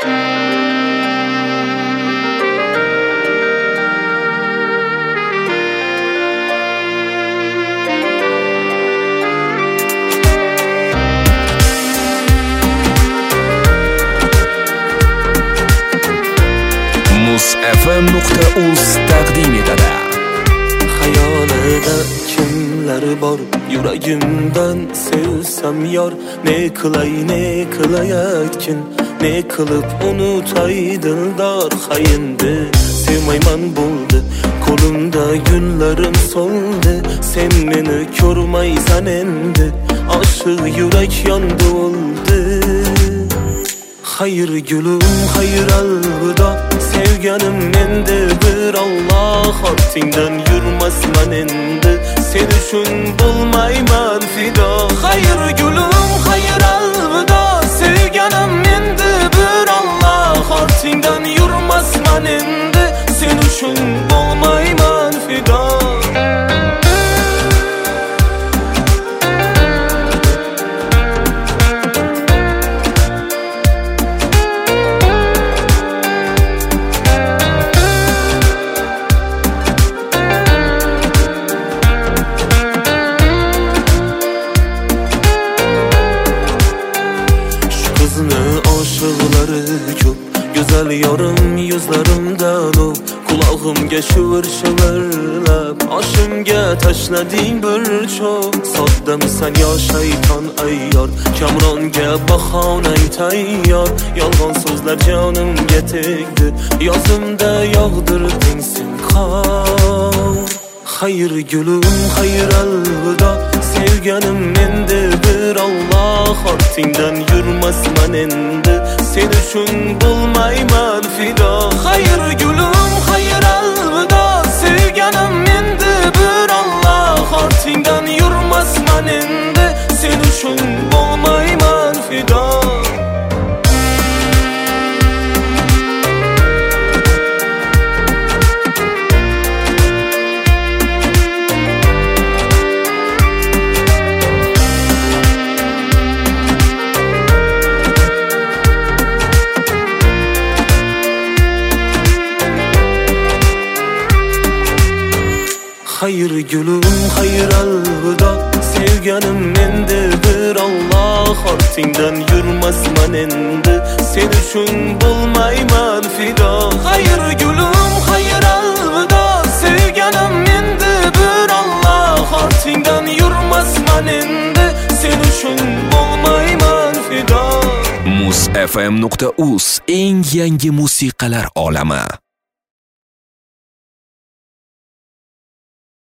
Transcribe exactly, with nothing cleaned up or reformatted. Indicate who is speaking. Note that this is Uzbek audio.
Speaker 1: ef em nuqta uz taqdim etadi.
Speaker 2: Xayolida kimlar bor, yuragimdan sevsam yor, ne qilay ne qilay aytgin, ne qilib unutay dildor. Hayindi sevmayman bo'ldi, qo'limda kunlarim soldi, sen meni ko'rmaysan endi, oshiq yurak yondi o'ldi. Hayır gülüm, hayır alvida, sevganim endi bir Allah, ortingdan yurmasman endi, sen uchun bo'lmayman fido. Hayır gülüm, hayır alvida, sevganim endi bir Allah, ortingdan yurmasman endi, sen uchun bo'lmayman fido. Aşıqları ko'p, güzel yarım yüzlerimden o, kulağımga şıvır şıvırlab, oshimga tashlading bir cho'p. Soddamisan yo shayton ayyor, kamronga bahonang tayyor, yolg'on so'zlar jonimga tegdi, yozimda yog'dirding sen qor. Hayır gülüm, hayır alvida, sevganim endi bir Allah, ortingdan yurmasman endi, sen uchun bo'lmayman fido. Hayır gülüm, hayır alvida, sevganim endi bir Allah, ortingdan yurmasman endi, sen uchun bo'lmayman fido. Hayır gülüm, hayır alvida, sevganim endi bir Allah, ortingdan yurmasman endi, sen uchun bo'lmayman fido. Hayır gülüm, hayır alvida, sevganim endi bir Allah, ortingdan yurmasman endi, sen uchun bo'lmayman fido.
Speaker 1: muz ef em nuqta uz eng yangi musiqalar olami.